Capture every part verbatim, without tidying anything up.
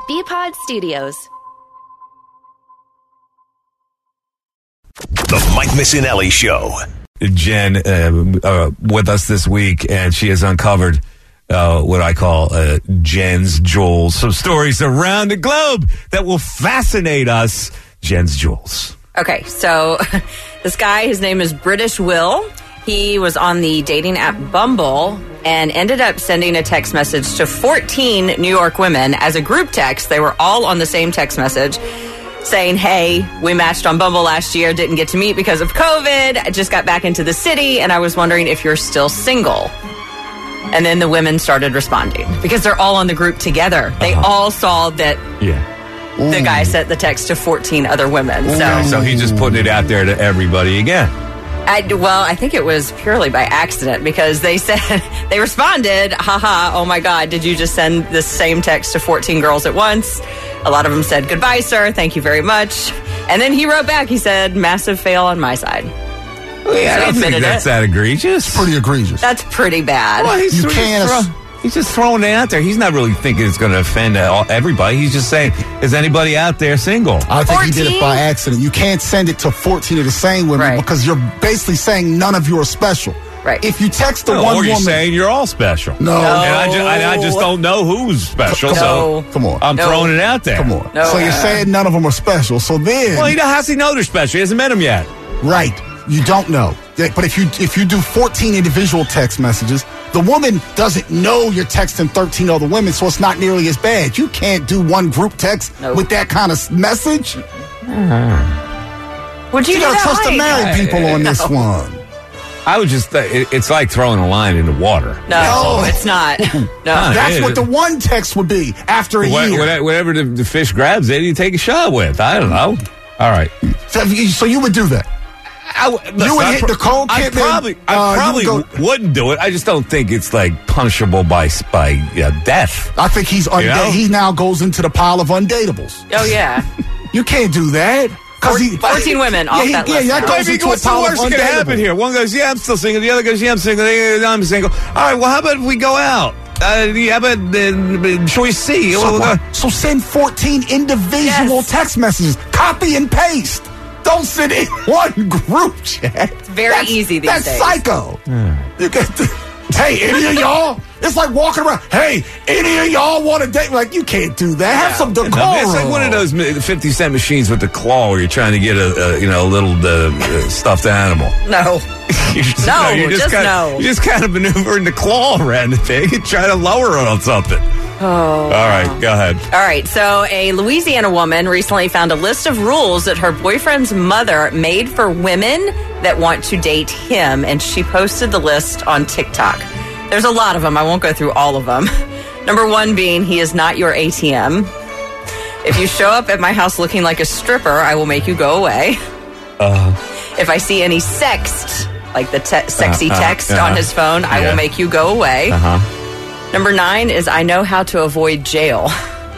B-Pod Studios. The Mike Missinelli Show. Jen uh, uh, with us this week, and she has uncovered uh, what I call uh, Jen's Jewels. Some stories around the globe that will fascinate us. Jen's Jewels. Okay, so this guy, his name is British Will. He was on the dating app Bumble and ended up sending a text message to fourteen New York women as a group text. They were all on the same text message saying, hey, we matched on Bumble last year, didn't get to meet because of COVID. I just got back into the city, and I was wondering if you're still single. And then the women started responding because they're all on the group together. They uh-huh. all saw that yeah. the guy sent the text to fourteen other women. So, okay, so he's just putting it out there to everybody again. I, well, I think it was purely by accident because they said, they responded, haha, oh my God, did you just send the same text to fourteen girls at once? A lot of them said, goodbye, sir, thank you very much. And then he wrote back, he said, massive fail on my side. Well, yeah, so I don't think that's it. that egregious. It's pretty egregious. That's pretty bad. Well, he's, you can't. Throw, he's just throwing it out there. He's not really thinking it's going to offend everybody. He's just saying, is anybody out there single? I think fourteen? He did it by accident. You can't send it to fourteen of the same women right. because you're basically saying none of you are special. Right. If you text the no, one or you're woman, saying you're all special. No. And I just, I, I just don't know who's special. No. So come on. I'm no. throwing it out there. Come on. No. So you're saying none of them are special. So then, well, you know, how's he know they're special? He hasn't met them yet. Right. You don't know. But if you if you do fourteen individual text messages, the woman doesn't know you're texting thirteen other women, so it's not nearly as bad. You can't do one group text nope. with that kind of message. Mm-hmm. Would you, you do gotta that trust like? the married people on no. this one. I would just, uh, it, it's like throwing a line into water. No, No. it's not. No. That's what the one text would be after a what, year. Whatever the, the fish grabs it, you take a shot with. I don't know. All right. So, so you would do that? I, listen, you would I hit pro- Nicole I Kidman? probably, I uh, probably would go, wouldn't do it. I just don't think it's like punishable by by uh, death. I think he's unda- You know? he now goes into the pile of undateables. Oh, yeah. You can't do that. Four, he, fourteen women off yeah, he, that yeah, list. that now. goes into what's a the pile worst of that's going to happen undateable. here? One goes, yeah, I'm still single. The other goes, yeah, I'm single. I'm single. All right, well, how about if we go out? Uh, yeah, but uh, choice C. So, Well, uh, so send fourteen individual Yes. text messages. Copy and paste. Don't send in one group chat. It's very that's, easy these that's days. psycho. You get the, hey, any of y'all? It's like walking around. Hey, any of y'all want to date? Like, you can't do that. Have Yeah. some decorum. No, it's like one of those fifty cent machines with the claw where you're trying to get a, a you know a little uh, uh, stuffed animal. No. You're just, No, you're just kind no. Of, you're just kind of maneuvering the claw around the thing and trying to lower it on something. Oh. All right, go ahead. All right, so a Louisiana woman recently found a list of rules that her boyfriend's mother made for women that want to date him, and she posted the list on TikTok. There's a lot of them. I won't go through all of them. Number one being, he is not your A T M. If you show up at my house looking like a stripper, I will make you go away. Uh, If I see any sext, like the te- sexy Uh, uh, text uh, on his phone, I yeah. will make you go away. uh-huh. Number nine is I know how to avoid jail.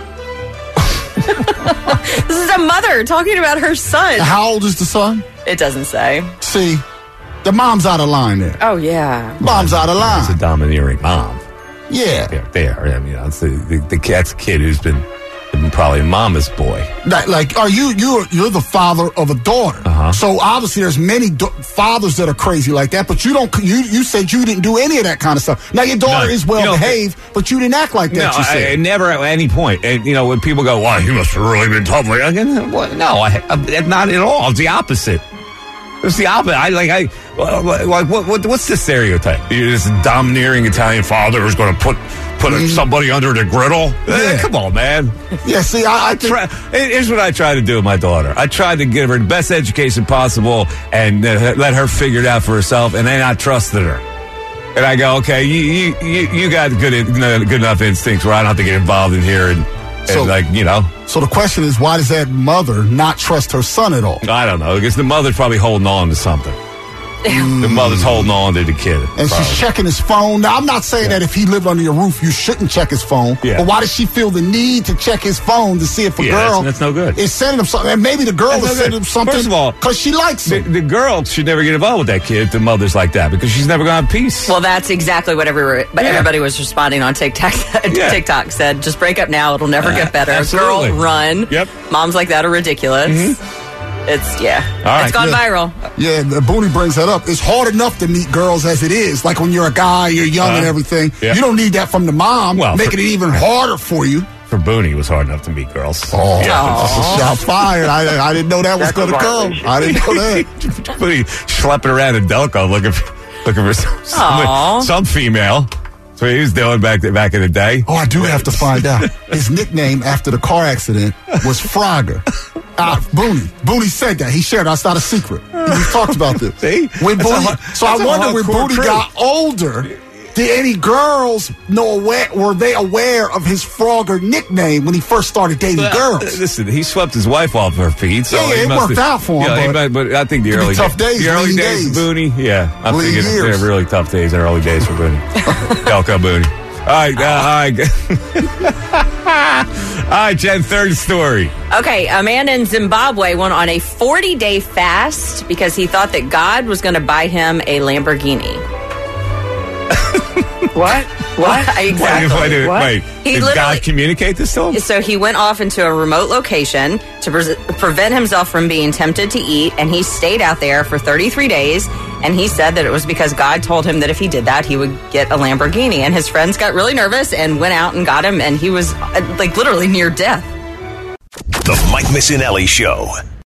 This is a mother talking about her son. How old is the son? It doesn't say. See, the mom's out of line there. Oh, yeah. Mom's out of It's a line. domineering mom. Yeah. Yeah, there. I mean, it's the, the, the cat's kid who's been, been probably mama's boy. Like, like, are you you're you're the father of a daughter? Uh-huh. So obviously, there's many do- fathers that are crazy like that. But you don't. You you said you didn't do any of that kind of stuff. Now your daughter No, is well you know, behaved, but you didn't act like that. No, you I, I said. never at any point. And, you know, when people go, "Why he must have really been tough," like, again, well, no, I, I, not at all. It's the opposite. It's the opposite. I like. I like. What, what? What's the stereotype? You're this domineering Italian father who's going to put put Mm. somebody under the griddle. Yeah. Eh, come on, man. Yeah. See, I, I think, Try, here's what I try to do with my daughter. I tried to give her the best education possible and uh, let her figure it out for herself, and then I trusted her. And I go, okay, you you you, you got good good enough instincts where I don't have to get involved in here and, and So- like you know. So the question is, why does that mother not trust her son at all? I don't know because the mother's probably holding on to something. The mother's holding on to the kid. And probably. she's checking his phone. Now, I'm not saying yeah. that if he lived under your roof, you shouldn't check his phone. Yeah. But why does she feel the need to check his phone to see if a yeah, girl that's, that's no good. is sending him something? And maybe the girl that's is no sending him something First of all, because she likes the, him. the girl should never get involved with that kid if the mother's like that because she's never going to have peace. Well, that's exactly what every, but Yeah. everybody was responding on TikTok. Yeah. TikTok said, just break up now. It'll never Uh, get better. absolutely. Girl, run. Yep. Moms like that are ridiculous. Mm-hmm. It's, yeah. right. It's gone Yeah. viral. Yeah, and Booney brings that up. It's hard enough to meet girls as it is. Like when you're a guy, you're young Uh, and everything. yeah. You don't need that from the mom, Well, making for- it even harder for you. For Booney, it was hard enough to meet girls. Oh, yeah. that's a shot fired. I, I didn't know that was going to come. I didn't know that. Booney schlepping around in Delco looking for, looking for some, some, some female. That's what he was doing back back in the day. Oh, I do have to find out. His nickname after the car accident was Frogger. Uh, Booney. Booney said that. He shared it. That's not a secret. We talked about this. See? When That's a Booney, hu- so I that's a wonder when hardcore Booney crew. got older, did any girls know aware, were they aware of his Frogger nickname when he first started dating Well, girls? Listen, he swept his wife off her feet. So Yeah, yeah, he it must worked have- out for him, Yeah, he but- might- but I think the Could be early tough days, the early lean days, of days. Booney. Yeah, I'm Lean thinking years. they're really tough days. The early days for Booney. Delco Booney. All right, uh, all right, all right, Jen. Third story. Okay, a man in Zimbabwe went on a forty-day fast because he thought that God was going to buy him a Lamborghini. What? What? Exactly. Wait, wait, What? wait. He Did literally- God communicate this to him? So he went off into a remote location to pre- prevent himself from being tempted to eat, and he stayed out there for thirty-three days, and he said that it was because God told him that if he did that, he would get a Lamborghini, and his friends got really nervous and went out and got him, and he was, uh, like, literally near death. The Mike Missinelli Show.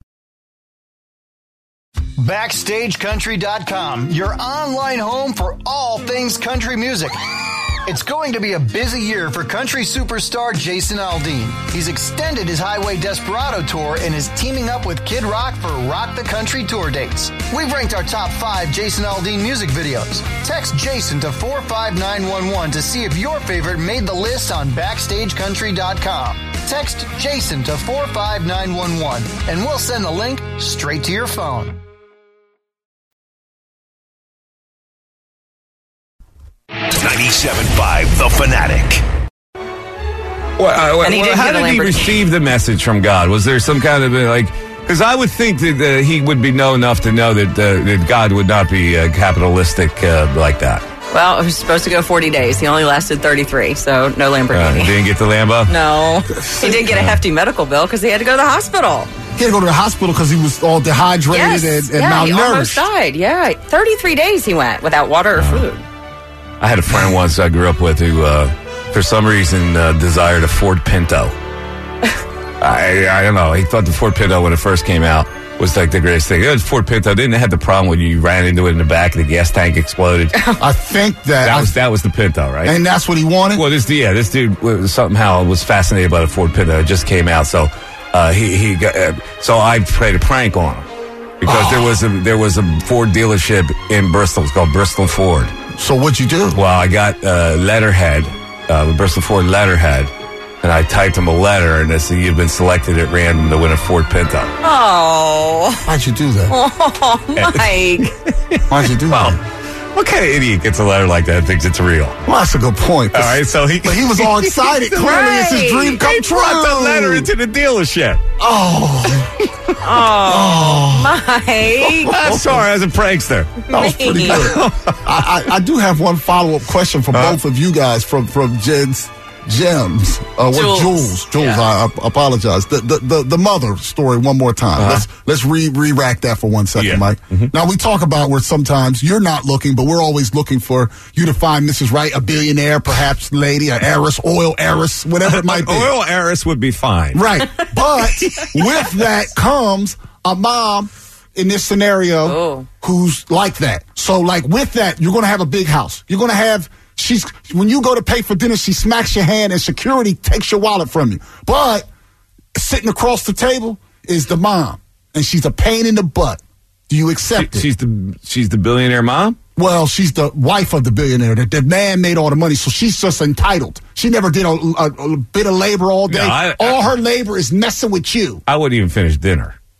Backstage Country dot com, your online home for all things country music. It's going to be a busy year for country superstar Jason Aldean. He's extended his Highway Desperado tour and is teaming up with Kid Rock for Rock the Country tour dates. We've ranked our top five Jason Aldean music videos. Text Jason to four five nine one one to see if your favorite made the list on Backstage Country dot com. Text Jason to four five nine one one and we'll send the link straight to your phone. ninety-seven point five The Fanatic. Well, uh, And he well, didn't how get a did he Lamborghini. receive the message from God? Was there some kind of uh, like? Because I would think that uh, he would be know enough to know that uh, that God would not be uh, capitalistic uh, like that. Well, it was supposed to go forty days. He only lasted thirty-three, so no Uh, Lamborghini. he didn't get the Lambo. No. He did get a hefty medical bill because he had to go to the hospital. He had to go to the hospital because he was all dehydrated Yes. and, and yeah, he almost malnourished. died. Yeah. thirty-three days he went without water or food. I had a friend once I grew up with who, uh, for some reason, uh, desired a Ford Pinto. I I don't know. He thought the Ford Pinto when it first came out was like the greatest thing. It was Ford Pinto. Didn't have the problem when you ran into it in the back and the gas tank exploded. I think that, That I- was that was the Pinto, right? and that's what he wanted. Well, this yeah, this dude was, somehow was fascinated by the Ford Pinto. It just came out, so uh, he he got, uh, so I played a prank on him because there was a there was a Ford dealership in Bristol. It's called Bristol Ford. So what'd you do? Well, I got uh, letterhead, uh, the Bristol Ford letterhead, and I typed him a letter, and it said you've been selected at random to win a Ford Pinto. Oh, Why'd you do that? oh Mike. Why'd you do Well, that? what kind of idiot gets a letter like that and thinks it's real? Well, that's a good point. All right, so he But he was all excited. Clearly, it's his dream come he true. brought the letter into the dealership. Oh, Mike. I'm sorry, I was a prankster. that was pretty good. I, I, I do have one follow up question for Huh? both of you guys from from Jen's Gems. Uh, what Jules. Jules? Jules, Yeah. I, I apologize. The, the the the mother story one more time. Uh-huh. Let's let's re re rack that for one second, Yeah. Mike. Now we talk about where sometimes you're not looking, but we're always looking for you to find Missus Right, a billionaire, perhaps lady, an heiress, oil heiress, whatever it might be. Oil heiress would be fine. Right. But with that comes a mom in this scenario Oh. who's like that. So, like, with that, you're going to have a big house. You're going to have, she's, when you go to pay for dinner, she smacks your hand and security takes your wallet from you. But sitting across the table is the mom, and she's a pain in the butt. Do you accept She- it? she's the she's the billionaire mom. Well, she's the wife of the billionaire. The, the man made all the money, so she's just entitled. She never did a, a, a bit of labor all day. Yeah, I- all her labor is messing with you. I wouldn't even finish dinner.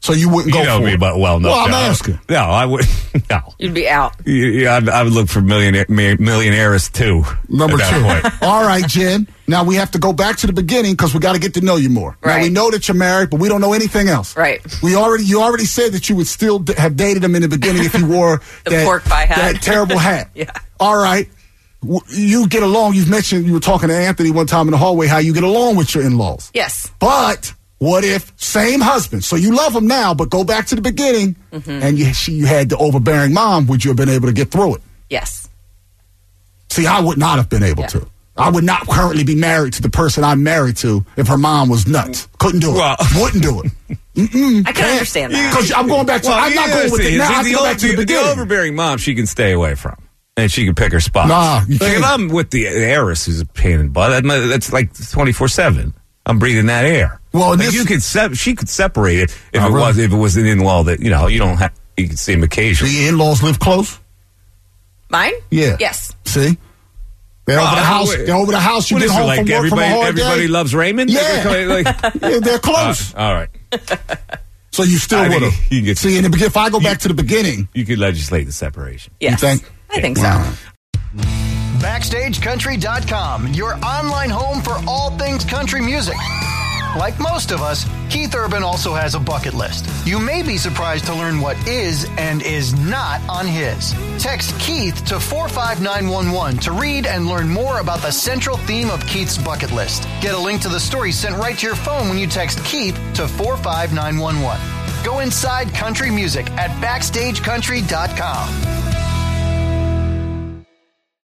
So you wouldn't go You know for me it. about well enough. Well, I'm no. asking. No, I would. No. You'd be out. Yeah, I, I would look for millionaire, millionaires too. Number at two. that point. All right, Jen. Now we have to go back to the beginning because we got to get to know you more. Now Right. we know that you're married, but we don't know anything else. Right. We already you already said that you would still d- have dated him in the beginning if he wore The that pork pie hat. that terrible hat. Yeah. All right. W- You get along. You've mentioned you were talking to Anthony one time in the hallway how you get along with your in-laws. Yes. But what if same husband? So you love him now, but go back to the beginning, Mm-hmm. and you she, you had the overbearing mom. Would you have been able to get through it? Yes. See, I would not have been able Yeah. to. I would not currently be married to the person I'm married to if her mom was nuts. Couldn't do it. Well- Wouldn't do it. I can understand that. Because I'm going back to. Well, I'm not you going with see, it now. see, I have to go the, back to the the, the beginning. overbearing mom, she can stay away from, and she can pick her spots. Nah, you like if can't. I'm with the heiress who's a pain in the butt, that- that's like twenty-four seven. I'm breathing that air. Well, and like this- you could sep- she could separate it if Oh, it really? was if it was an in-law that you know you don't have you can see him occasionally. The in-laws live close. Mine? Yeah. Yes. See, they're over Oh, the house. wait. They're over the house. You What get is it, home like from work from a everybody? hard Everybody day. loves Raymond. Yeah. Like, Yeah, they're close. uh, all right. So you still I would think have. you get- See, in the, begin- if I go back to the beginning, You could legislate the separation. Yes. think? I think so. wow. Backstage Country dot com, your online home for all things country music. Like most of us, Keith Urban also has a bucket list. You may be surprised to learn what is and is not on his. Text Keith to four five nine one one to read and learn more about the central theme of Keith's bucket list. Get a link to the story sent right to your phone when you text Keith to four five nine one one. Go inside country music at Backstage Country dot com.